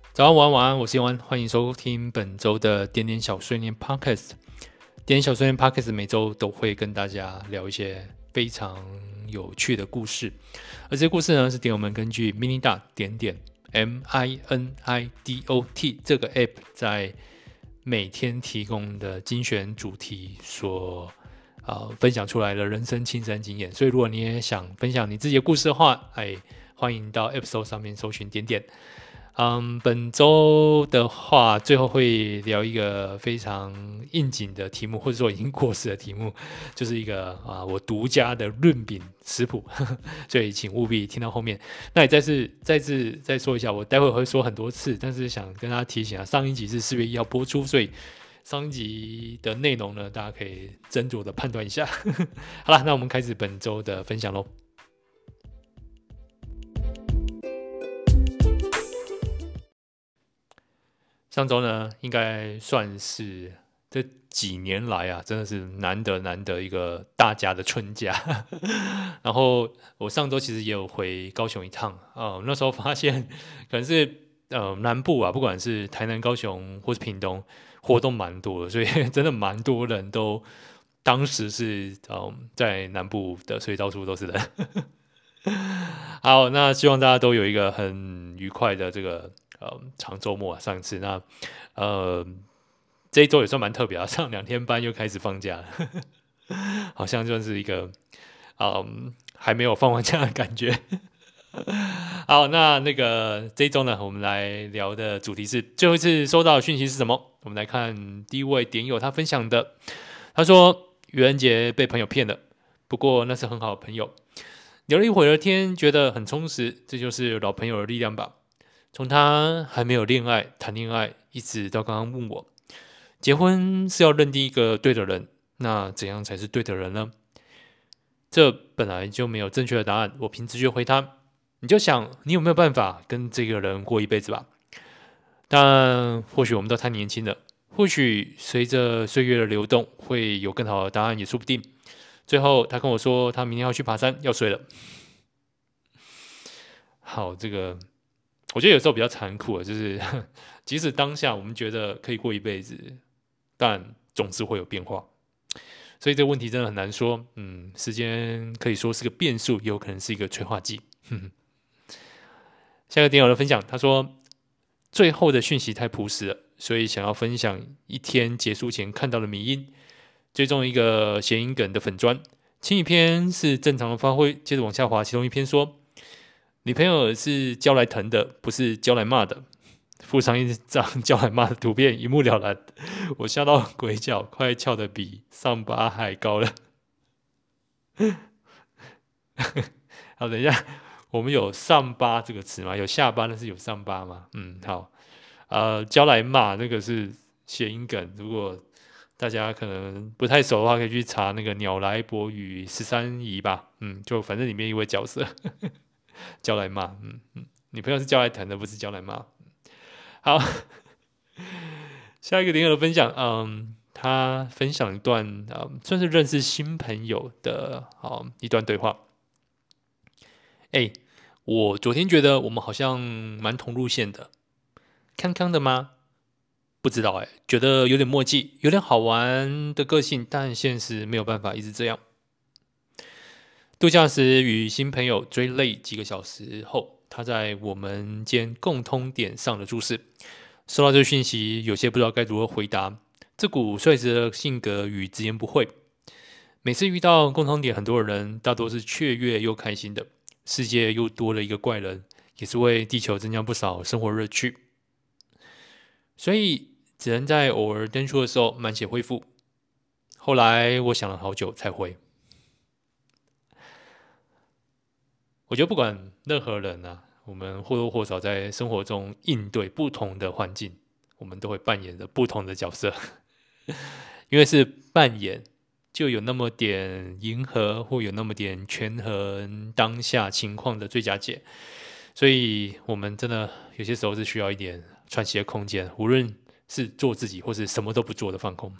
早安，晚安，晚安，我是永安，欢迎收听本周的点点小碎念 Podcast。点点小碎念 Podcast 每周都会跟大家聊一些非常有趣的故事，而这些故事呢是点友们根据 Minidot 点点 MINIDOT 这个 App 在每天提供的精选主题所分享出来的人生亲身经验。所以如果你也想分享你自己的故事的话，欢迎到 App Store 上面搜寻点点。本周的话，最后会聊一个非常应景的题目，或者说已经过时的题目，就是一个我独家的润饼食谱，所以请务必听到后面。那也再说一下，我待会会说很多次，但是想跟大家提醒啊，上一集是4月1号播出，所以上一集的内容呢，大家可以斟酌的判断一下。好了，那我们开始本周的分享喽。上周呢，应该算是这几年来真的是难得一个大家的春假。然后我上周其实也有回高雄一趟那时候发现可能是南部不管是台南、高雄或是屏东，活动蛮多的，所以真的蛮多人都当时是在南部的，所以到处都是人。好，那希望大家都有一个很愉快的这个长周末上一次那这一周也算蛮特别上2天班又开始放假了，好像就是一个还没有放完假的感觉。好，那个这一周呢，我们来聊的主题是最后一次收到的讯息是什么？我们来看第一位点友他分享的，他说愚人节被朋友骗了，不过那是很好的朋友。聊了一会儿的天，觉得很充实，这就是老朋友的力量吧。从他还没有谈恋爱，一直到刚刚问我，结婚是要认定一个对的人，那怎样才是对的人呢？这本来就没有正确的答案。我凭直觉回他，你就想你有没有办法跟这个人过一辈子吧。但或许我们都太年轻了，或许随着岁月的流动，会有更好的答案也说不定。最后，他跟我说，他明天要去爬山，要睡了。好，这个我觉得有时候比较残酷的，就是即使当下我们觉得可以过一辈子，但总是会有变化。所以这个问题真的很难说。时间可以说是个变数，也有可能是一个催化剂。下一个点友的分享，他说最后的讯息太朴实了，所以想要分享一天结束前看到的迷因。追踪一个谐音梗的粉砖，前一篇是正常的发挥，接着往下滑，其中一篇说女朋友是教来疼的，不是教来骂的，附上一张教来骂的图片，一目了然。我笑到鬼脚，快翘得比上巴还高了。好，等一下，我们有上巴这个词吗？有下巴，但是有上巴吗？好，教来骂那个是谐音梗，如果大家可能不太熟的话，可以去查那个鸟来伯与13姨吧。就反正里面一位角色教来骂，女朋友是教来疼的，不是教来骂。好，下一个点友的分享，他分享一段算是认识新朋友的一段对话。我昨天觉得我们好像蛮同路线的，康康的吗？不知道觉得有点默契，有点好玩的个性，但现实没有办法一直这样。度假时与新朋友追累几个小时后，他在我们间共通点上了注释。收到这个讯息，有些不知道该如何回答。这股率直的性格与直言不讳，每次遇到共同点很多的人，大多是雀跃又开心的。世界又多了一个怪人，也是为地球增加不少生活乐趣。所以只能在偶尔登出的时候满血恢复。后来我想了好久才回。我觉得不管任何人我们或多或少在生活中应对不同的环境，我们都会扮演着不同的角色。因为是扮演，就有那么点迎合，或有那么点权衡当下情况的最佳解。所以我们真的有些时候是需要一点喘息的空间，无论是做自己或是什么都不做的放空。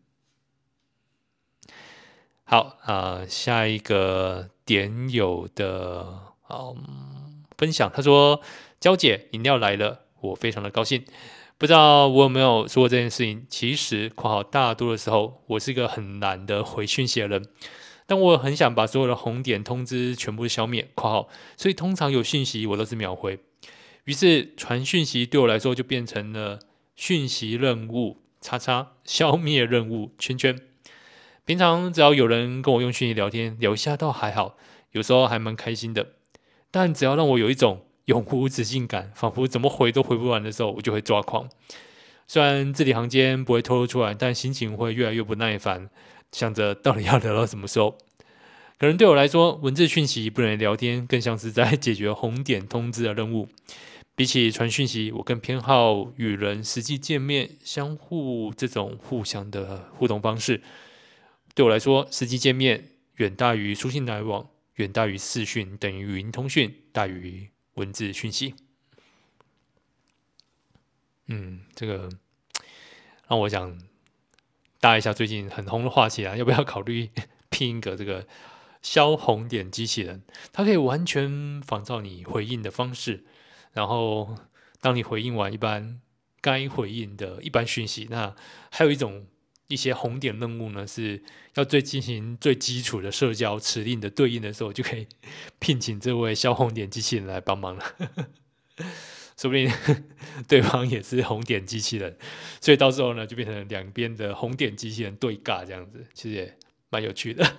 好下一个点友的分享，他说：“娇姐，饮料来了， 我非常的高兴。不知道我有没有说过这件事情？其实（括号大多的时候，我是一个很懒得回讯息的人，但我很想把所有的红点通知全部消灭（括号），所以通常有讯息我都是秒回。于是传讯息对我来说就变成了讯息任务叉叉消灭任务圈圈。平常只要有人跟我用讯息聊天，聊一下倒还好，有时候还蛮开心的。但只要让我有一种永无止境感，仿佛怎么回都回不完的时候，我就会抓狂。虽然字里行间不会透露出来，但心情会越来越不耐烦，想着到底要聊到什么时候。可能对我来说，文字讯息不能聊天，更像是在解决红点通知的任务。比起传讯息，我更偏好与人实际见面，相互这种互相的互动方式。对我来说，实际见面远大于书信来往，远大于视讯，等于语音通讯，大于文字讯息。这个让我想搭一下最近很红的话题啊，要不要考虑拼一个这个消红点机器人？它可以完全仿照你回应的方式，然后当你回应完一般该回应的一般讯息，那还有一些红点任务呢，是要进行最基础的社交指令的对应的时候，就可以聘请这位消红点机器人来帮忙了。说不定对方也是红点机器人，所以到时候呢，就变成两边的红点机器人对尬这样子，其实也蛮有趣的。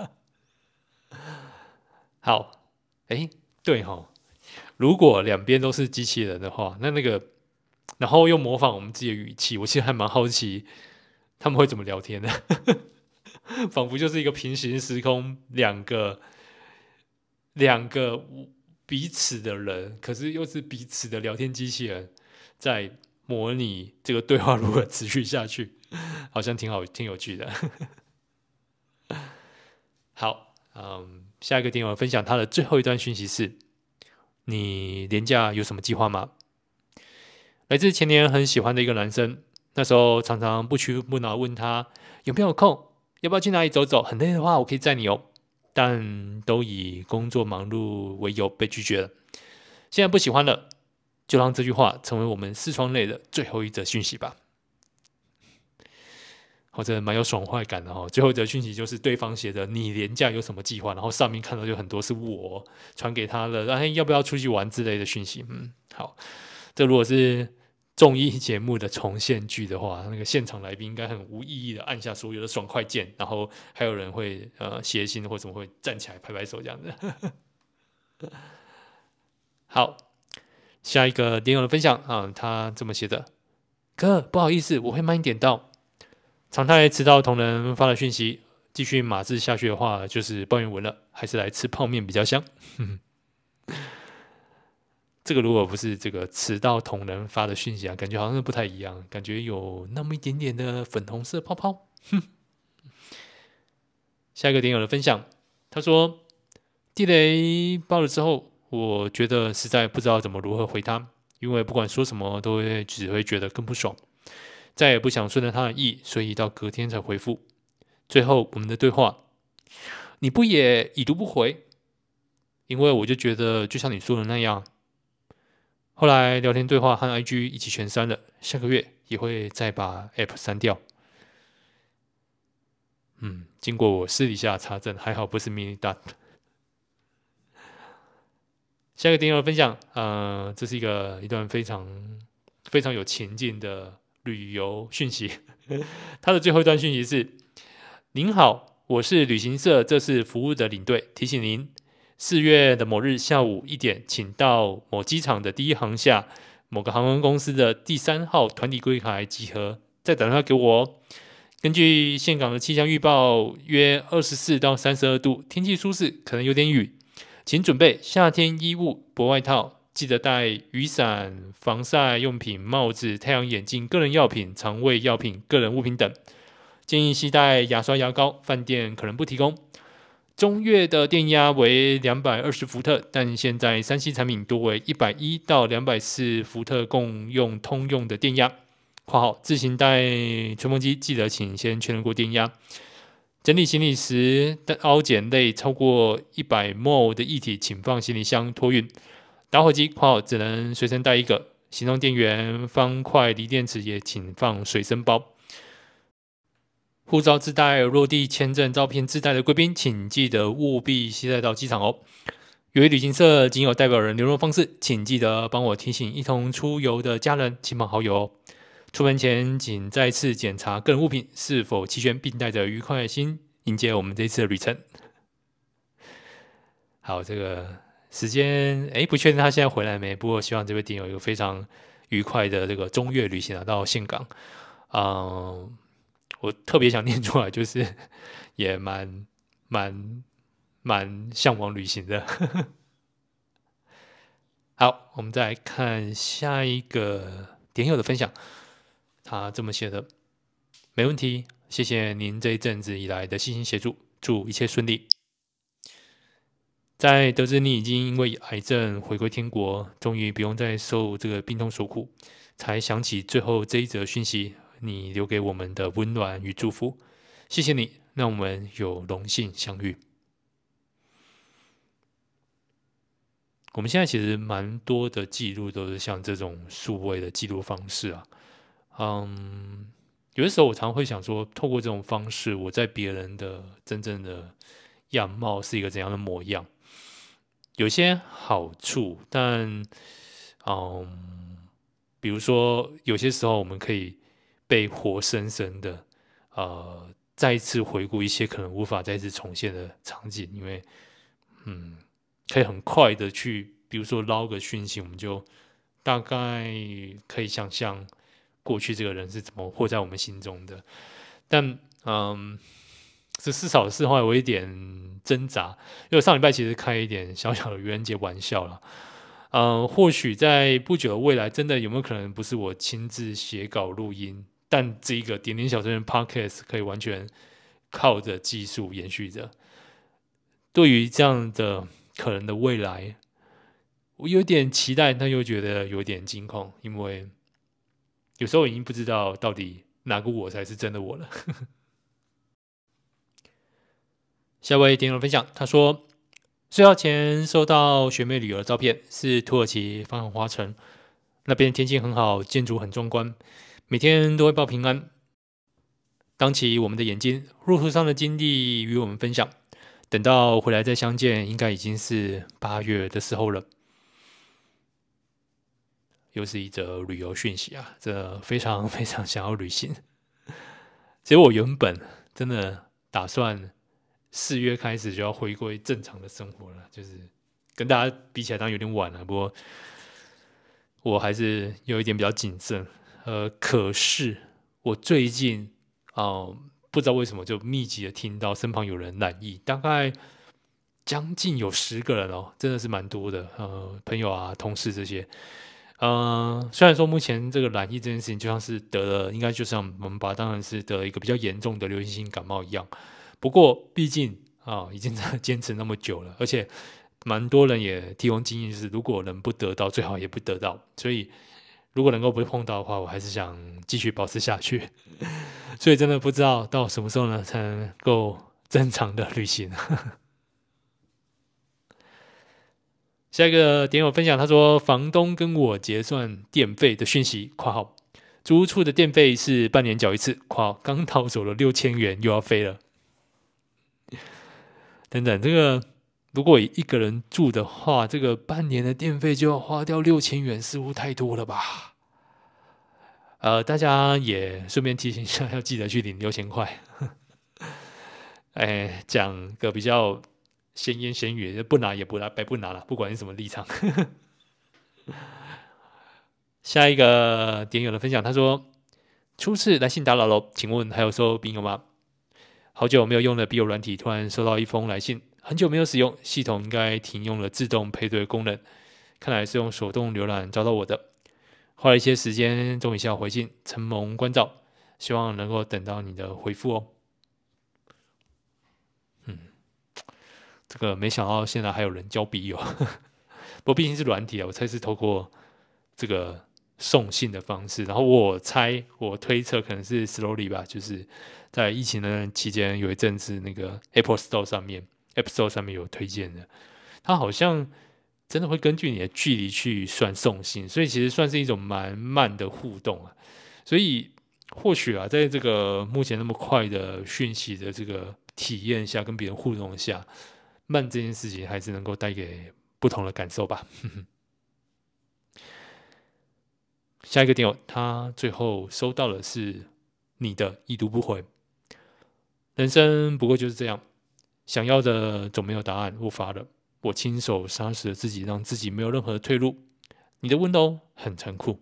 好，对哈，如果两边都是机器人的话，然后又模仿我们自己的语气，我其实还蛮好奇他们会怎么聊天的，仿佛就是一个平行时空，两个彼此的人，可是又是彼此的聊天机器人，在模拟这个对话如何持续下去，好像挺有趣的。好，下一个点友分享他的最后一段讯息是：你连假有什么计划吗？来自前年很喜欢的一个男生，那时候常常不屈不挠问他有没有空，要不要去哪里走走？很累的话，我可以载你哦。但都以工作忙碌为由被拒绝了。现在不喜欢了，就让这句话成为我们视窗内的最后一则讯息吧。或者蛮有爽快感的哦。最后一则讯息就是对方写的你连假有什么计划，然后上面看到就很多是我传给他的，要不要出去玩之类的讯息。好，这如果是综艺节目的重现剧的话，那个现场来宾应该很无意义的按下所有的爽快键，然后还有人会谐星或什么会站起来拍拍手这样子。好，下一个点友的分享啊，他这么写的：哥，不好意思，我会慢一点到。常态迟到同仁发的讯息，继续码字下去的话，就是抱怨文了，还是来吃泡面比较香。这个如果不是这个迟到同仁发的讯息啊，感觉好像是不太一样，感觉有那么一点点的粉红色泡泡。下一个点友的分享，他说地雷爆了之后，我觉得实在不知道如何回他，因为不管说什么只会觉得更不爽，再也不想顺着他的意，所以到隔天才回复。最后我们的对话，你不也已读不回？因为我就觉得就像你说的那样。后来聊天对话和 IG 一起全删了，下个月也会再把 App 删掉。经过我私底下查证，还好不是 mini dot。下一个点友的分享，这是一段非常非常有情境的旅游讯息。他的最后一段讯息是：您好，我是旅行社这次服务的领队，提醒您，4月的某日下午1点，请到某机场的第1航厦某个航空公司的第3号团体柜台集合，再打电话给我哦。根据岘港的气象预报，约24到32度，天气舒适，可能有点雨，请准备夏天衣物、薄外套，记得带雨伞、防晒用品、帽子、太阳眼镜、个人药品、肠胃药品、个人物品等。建议携带牙刷、牙膏，饭店可能不提供。中越的电压为220伏特，但现在3C 产品多为110到240伏特共用通用的电压。括号自行带吹风机，记得请先确认过电压。整理行李时，凹碱类超过100ml 的液体，请放行李箱托运。打火机（括号只能随身带1个）， 行动电源、方块锂电池也请放随身包。护照自带、落地签证照片自带的贵宾，请记得务必携带到机场哦。由于旅行社仅有代表人联络方式，请记得帮我提醒一同出游的家人、亲朋好友哦。出门前，请再次检查个人物品是否齐全，并带着愉快的心迎接我们这一次的旅程。好，这个时间不确定他现在回来没，不过希望这位点友有一个非常愉快的这个中越旅行到岘港。我特别想念出来，就是也蛮向往旅行的。好，我们再来看下一个点友的分享，他这么写的：没问题，谢谢您这一阵子以来的悉心协助，祝一切顺利。在得知你已经因为癌症回归天国，终于不用再受这个病痛所苦，才想起最后这一则讯息，你留给我们的温暖与祝福。谢谢你，让我们有荣幸相遇。我们现在其实蛮多的记录都是像这种数位的记录方式啊，有的时候我常会想说，透过这种方式，我在别人的真正的样貌是一个怎样的模样？有些好处，但比如说有些时候我们可以被活生生的再一次回顾一些可能无法再次重现的场景，因为可以很快的去，比如说捞个讯息，我们就大概可以想象过去这个人是怎么活在我们心中的。但这是少是后来我有一点挣扎，因为上礼拜其实开一点小小的愚人节玩笑了。或许在不久的未来，真的有没有可能不是我亲自写稿录音，但这一个点点小真人 Podcast 可以完全靠着技术延续着。对于这样的可能的未来，我有点期待，但又觉得有点惊恐，因为有时候已经不知道到底哪个我才是真的我了。下位点友分享，他说睡觉前收到学妹旅游的照片，是土耳其方向花城，那边天气很好，建筑很壮观，每天都会报平安。当起我们的眼睛，路途上的经历与我们分享。等到回来再相见，应该已经是8月的时候了。又是一则旅游讯息啊，这非常非常想要旅行。其实我原本真的打算4月开始就要回归正常的生活了，就是跟大家比起来当然有点晚了，不过我还是有一点比较谨慎。可是我最近不知道为什么就密集的听到身旁有人染疫，大概将近有10个人哦，真的是蛮多的。朋友啊、同事这些。虽然说目前这个染疫这件事情就像是得了，应该就像我们把它当成是得了一个比较严重的流行性感冒一样。不过毕竟已经坚持那么久了，而且蛮多人也提供经验，就是如果能不得到，最好也不得到。所以如果能够不会碰到的话，我还是想继续保持下去。所以真的不知道到什么时候呢才能够正常的旅行。下一个点友分享，他说房东跟我结算电费的讯息（括号租屋处的电费是半年缴一次）（括号刚逃走了6000元又要飞了）等等。这个如果一个人住的话，这个半年的电费就要花掉6000元，似乎太多了吧？大家也顺便提醒一下，要记得去领6000块。讲个比较闲言闲语，不拿也不拿，白不拿了，不管你什么立场。下一个点友的分享，他说初次来信打扰喽，请问还有收笔友吗？好久没有用的笔友软体，突然收到一封来信，很久没有使用，系统应该停用了自动配对功能，看来是用手动浏览找到我的。花了一些时间，终于下回信，承蒙关照，希望能够等到你的回复哦。这个没想到现在还有人交笔友，不过毕竟是软体啊，我猜是透过这个送信的方式，然后我推测可能是 Slowly 吧，就是在疫情的期间有一阵子那个 App Store 上面有推荐的，它好像真的会根据你的距离去算送信，所以其实算是一种蛮慢的互动啊。所以或许啊，在这个目前那么快的讯息的这个体验下，跟别人互动下，慢这件事情还是能够带给不同的感受吧。下一个点友，他最后收到的是你的已读不回。人生不过就是这样，想要的总没有答案，我发了，我亲手杀死了自己，让自己没有任何的退路。你的 window 很残酷。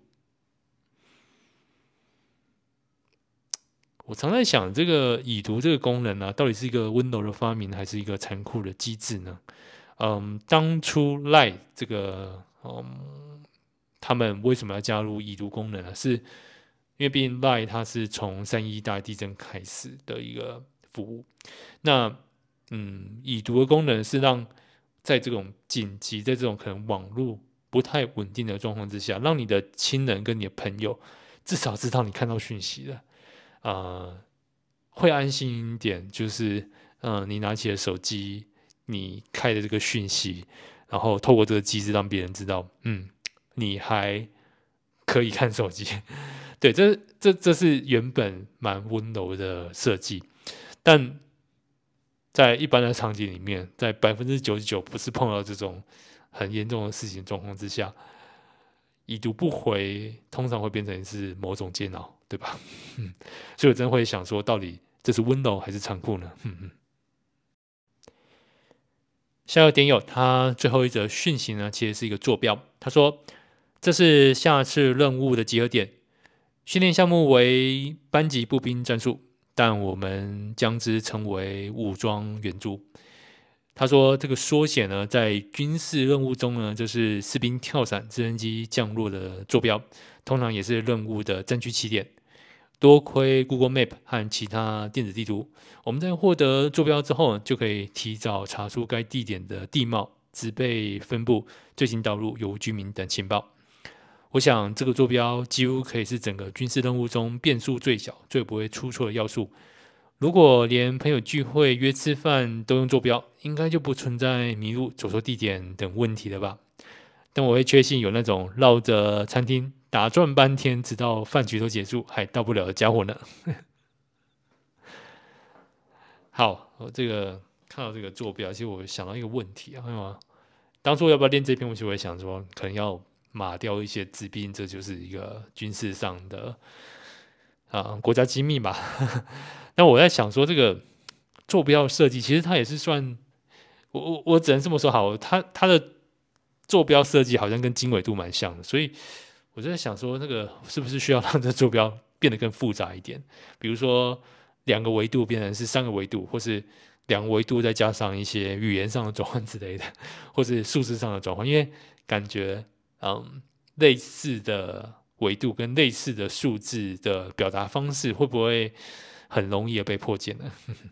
我常在想，这个已读这个功能啊，到底是一个 window 的发明，还是一个残酷的机制呢？当初 Line 这个，他们为什么要加入已读功能呢？是因为毕竟 Line 它是从3.1大地震开始的一个服务。那已读的功能是让在这种紧急，在这种可能网络不太稳定的状况之下，让你的亲人跟你的朋友至少知道你看到讯息了。会安心一点，就是你拿起了手机，你开的这个讯息，然后透过这个机制让别人知道，你还可以看手机。对，这是原本蛮温柔的设计，但在一般的场景里面，在99%不是碰到这种很严重的事情状况之下，已读不回，通常会变成是某种煎熬，对吧？所以我真会想说，到底这是温柔还是残酷呢？下一个点友，他最后一则讯息呢，其实是一个坐标。他说，这是下次任务的集合点，训练项目为班级步兵战术，但我们将之称为武装援助。他说，这个缩写呢，在军事任务中呢，就是士兵跳伞、直升机降落的坐标，通常也是任务的战区起点。多亏 Google Map 和其他电子地图，我们在获得坐标之后，就可以提早查出该地点的地貌、植被分布、最近道路、有无居民等情报。我想，这个坐标几乎可以是整个军事任务中变数最小、最不会出错的要素。如果连朋友聚会、约吃饭都用坐标，应该就不存在迷路、走错地点等问题了吧？但我会确信有那种绕着餐厅打转半天，直到饭局都结束还到不了的家伙呢。好，我这个看到这个坐标，其实我想到一个问题啊，当初要不要练这篇，我就会想说，可能要码掉一些字，毕竟这就是一个军事上的国家机密嘛。那我在想说，这个坐标设计其实它也是算，我只能这么说好，它的坐标设计好像跟经纬度蛮像的，所以我就在想说，那个是不是需要让这坐标变得更复杂一点？比如说2个维度变成是3个维度，或是2个维度再加上一些语言上的转换之类的，或是数字上的转换，因为感觉类似的维度跟类似的数字的表达方式，会不会很容易的被破解呢？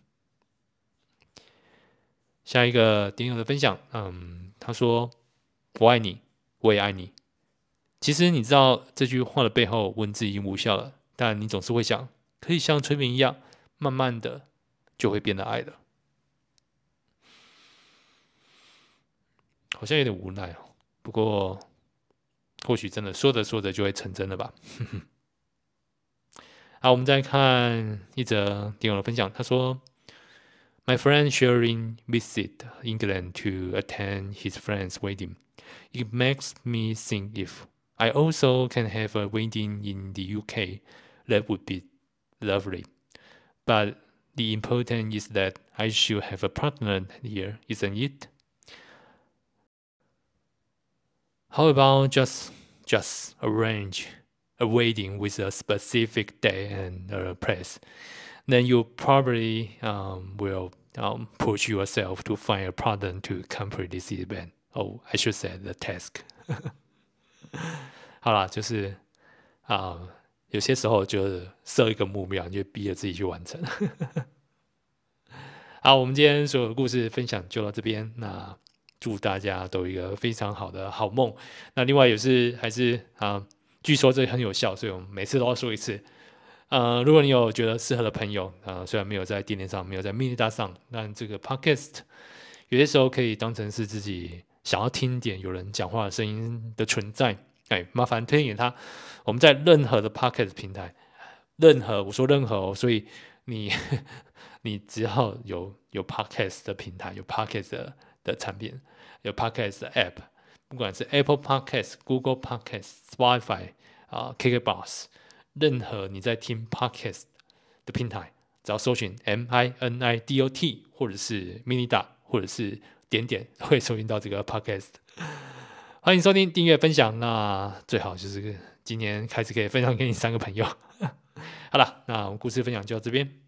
下一个点友的分享，他说：“我爱你，我也爱你。”其实你知道这句话的背后，文字已经无效了，但你总是会想，可以像催眠一样，慢慢的就会变得爱了。好像有点无奈哦，不过或许真的说着说着就会成真了吧。好，我们再看一则点友的分享，他说：“My friend Sharing visit England to attend his friend's wedding. It makes me think if I also can have a wedding in the UK, that would be lovely. But the important is that I should have a partner here, isn't it? How about just arrange a wedding with a specific day and a place? Then you probably will push yourself to find a partner to complete this event. Oh, I should say the task. 好啦，就是有些时候就是设一个目标，你就逼着自己去完成。好，我们今天所有的故事分享就到这边。那祝大家都有一个非常好的好梦。那另外也是还是据说这很有效，所以我们每次都要说一次。如果你有觉得适合的朋友，虽然没有在电电上，没有在 Mini 大上，但这个 Podcast 有些时候可以当成是自己想要听点有人讲话的声音的存在，麻烦推荐给他。我们在任何的 Podcast 平台，我说任何哦，所以你你只要有 Podcast 的平台，有 Podcast 的产品，有 Podcast 的 App，不管是 Apple Podcast、Google Podcast、Spotify KKBox，任何你在听 Podcast 的平台，只要搜寻 MINIDOT 或者是 Minida 或者是点点，会收听到这个 Podcast。欢迎收听、订阅、分享。那最好就是今年开始可以分享给你3个朋友。好了，那我们故事分享就到这边。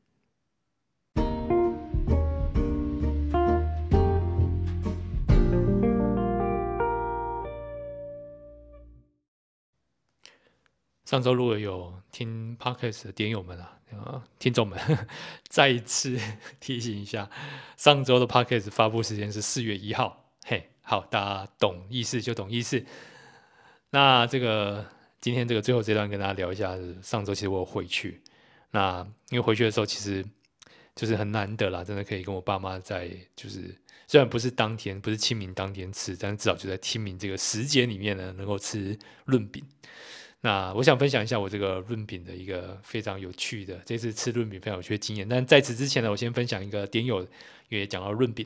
上周如果有听 Podcast 的点友们听众们，再一次提醒一下，上周的 Podcast 发布时间是4月1号。嘿，好，大家懂意思就懂意思。那今天最后这段跟大家聊一下，上周其实我有回去，那因为回去的时候其实就是很难得啦，真的可以跟我爸妈在虽然不是当天，不是清明当天吃，但是至少就在清明这个时间里面呢，能够吃润饼。那我想分享一下我这个润饼的一个非常有趣的，这次吃润饼非常有趣的经验。但在此之前呢，我先分享一个点友也讲到润饼，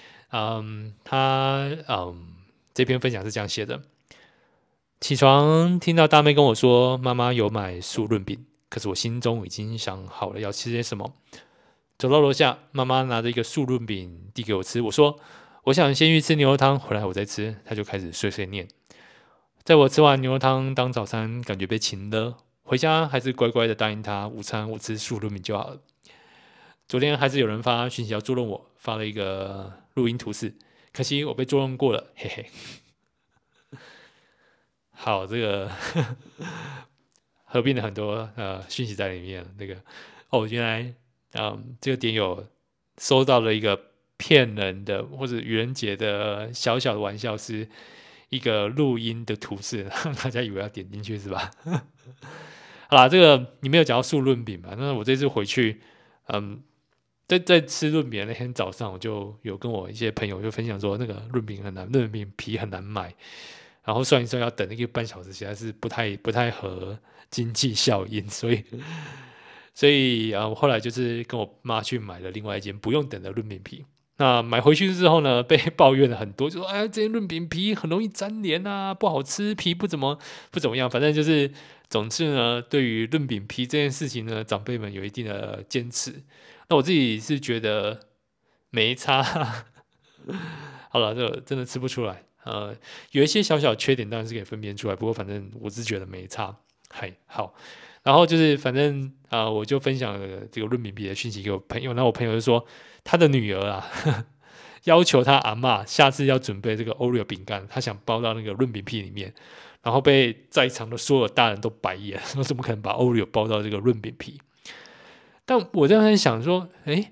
他这篇分享是这样写的：起床听到大妹跟我说妈妈有买素润饼，可是我心中已经想好了要吃些什么。走到楼下，妈妈拿着一个素润饼递给我吃，我说我想先去吃牛肉汤，回来我再吃。她就开始碎碎念。在我吃完牛肉汤当早餐，感觉被擒了。回家还是乖乖的答应他，午餐我吃素润饼就好了。昨天还是有人发讯息要捉弄我，发了一个录音图示，可惜我被捉弄过了，嘿嘿。好，这个合并了很多讯息在里面。原来这个点友收到了一个骗人的或者愚人节的小小的玩笑，是一个录音的图示，让大家以为要点进去是吧？好啦，你没有讲到素润饼吧？那我这次回去，在吃润饼的那天早上，我就有跟我一些朋友就分享说，那个润饼很难，润饼皮很难买，然后算一算要等1个半小时，实在是不太合经济效益，所以我后来就是跟我妈去买了另外一间不用等的润饼皮。那买回去之后呢，被抱怨了很多，就说哎，这些润饼皮很容易粘连啊，不好吃，皮不怎么样。反正总之呢，对于润饼皮这件事情呢，长辈们有一定的坚持。那我自己是觉得没差。好了，这真的吃不出来。有一些小小缺点当然是可以分辨出来，不过反正我是觉得没差。好。然后反正我就分享了这个润饼皮的讯息给我朋友，那我朋友就说他的女儿要求他阿嬷下次要准备这个 Oreo 饼干，他想包到那个润饼皮里面，然后被在场的所有大人都白眼，说怎么可能把 Oreo 包到这个润饼皮？但我在想说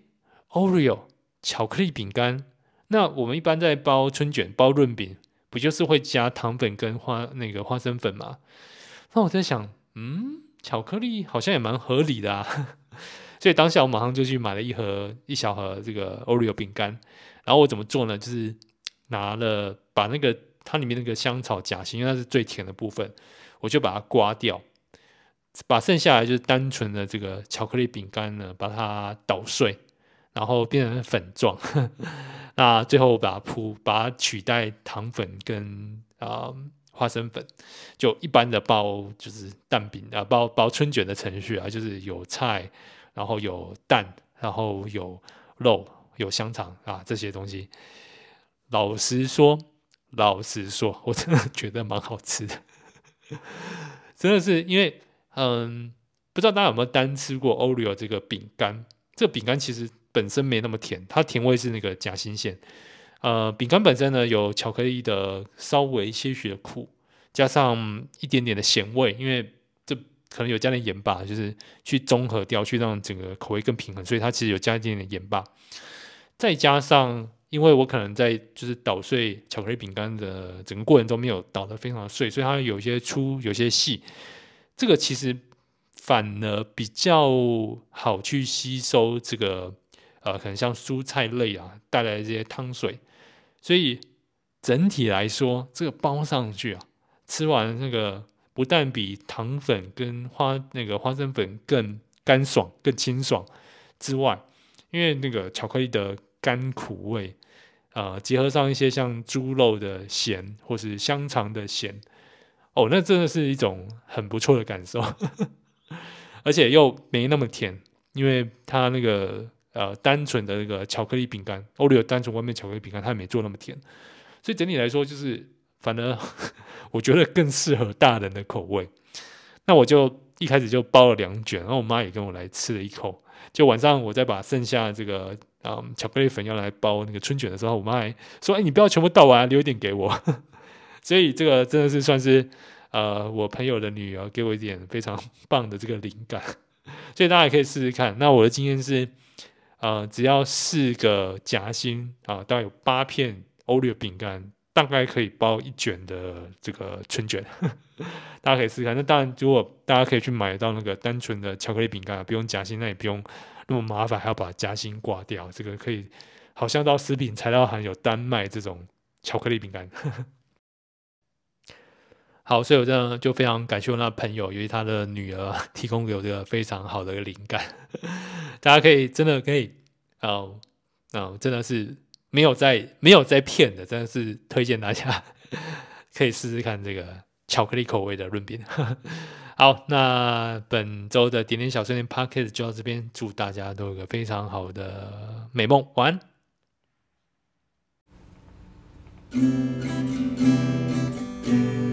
，Oreo 巧克力饼干，那我们一般在包春卷、包润饼，不就是会加糖粉跟花生粉吗？那我在想，巧克力好像也蛮合理的啊。所以当下我马上就去买了一小盒这个 Oreo 饼干。然后我怎么做呢？就是把它里面那个香草夹心，因为它是最甜的部分，我就把它刮掉，把剩下来就是单纯的这个巧克力饼干呢，把它捣碎，然后变成粉状。那最后把它取代糖粉跟花生粉，就一般的包就是蛋饼包春卷的程序就是有菜，然后有蛋，然后有肉，有香肠这些东西。老实说，我真的觉得蛮好吃的。真的是因为不知道大家有没有单吃过 Oreo 这个饼干？这个饼干其实本身没那么甜，它甜味是那个夹心馅。饼干本身呢有巧克力的稍微些许的苦，加上一点点的咸味，因为这可能有加点盐巴，就是去中和掉，去让整个口味更平衡，所以它其实有加一点点盐巴。再加上，因为我可能在就是捣碎巧克力饼干的整个过程中没有捣得非常的碎，所以它有些粗，有些细。这个其实反而比较好去吸收这个可能像蔬菜类带来的这些汤水。所以整体来说，这个包上去啊，吃完那个不但比糖粉跟花生粉更干爽、更清爽之外，因为那个巧克力的甘苦味，结合上一些像猪肉的咸或是香肠的咸，哦，那真的是一种很不错的感受，而且又没那么甜，因为它那个单纯的那个巧克力饼干，Oreo 单纯外面巧克力饼干，它也没做那么甜，所以整体来说就是反而我觉得更适合大人的口味。那我就一开始就包了2卷，然后我妈也跟我来吃了一口。就晚上我再把剩下这个巧克力粉要来包那个春卷的时候，我妈还说：“哎，你不要全部倒完，留一点给我。”所以这个真的是算是我朋友的女儿给我一点非常棒的这个灵感，所以大家也可以试试看。那我的经验是，只要4个夹心大概有8片 Oreo 饼干，大概可以包1卷的这个春卷。大家可以试试看。那当然，如果大家可以去买到那个单纯的巧克力饼干，不用夹心，那也不用那么麻烦，还要把夹心挂掉。这个可以，好像到食品材料行有单卖这种巧克力饼干。好，所以我真的就非常感谢我那朋友，因为他的女儿提供给我这个非常好的一个灵感。大家可以真的可以，真的是没有在骗的，真的是推荐大家可以试试看这个巧克力口味的润饼。好，那本周的点点小碎念 Podcast 就到这边，祝大家都有个非常好的美梦，晚安。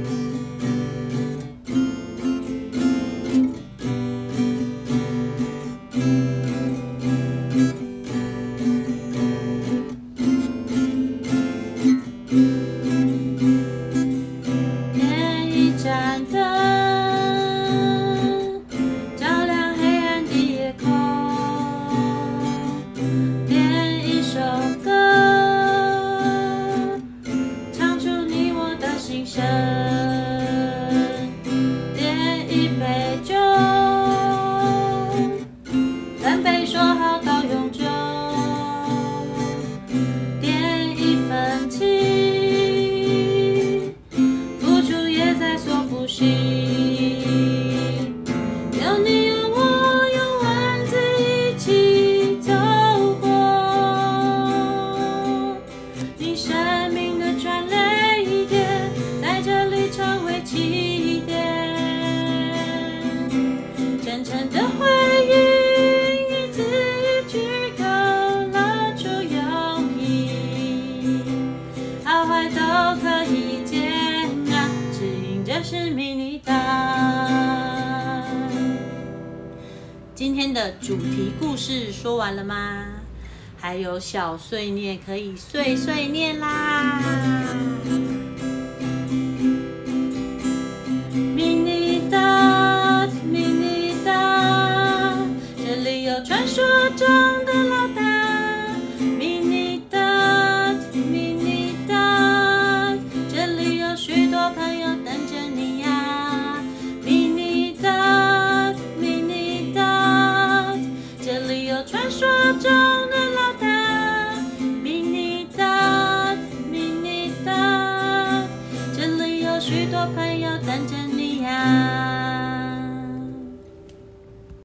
今天的主题故事说完了吗？还有小碎念可以碎碎念啦。mini dot mini dot， 这里有传说中的老大。mini dot mini dot， 这里有许多朋友等着你呀。mini dot mini dot， 这里有传说中的老大。mini dot mini dot， 这里有许多朋友等